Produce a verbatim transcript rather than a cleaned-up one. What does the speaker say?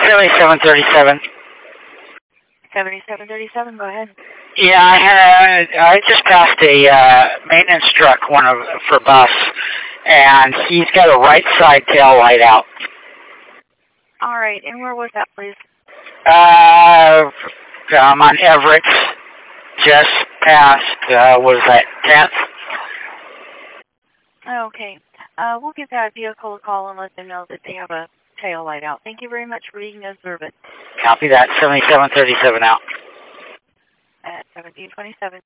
seventy-seven thirty-seven. seventy-seven thirty-seven, go ahead. Yeah, I had I just passed a uh, maintenance truck, one of for bus, and he's got a right side tail light out. All right, and where was that, please? Uh, I'm on Everett, just past, uh, what is that, tenth? Okay. Uh, we'll give that vehicle a call and let them know that they have a tail light out. Thank you very much for reading those service. Copy that, seventy-seven thirty-seven out. At seventeen twenty-seven.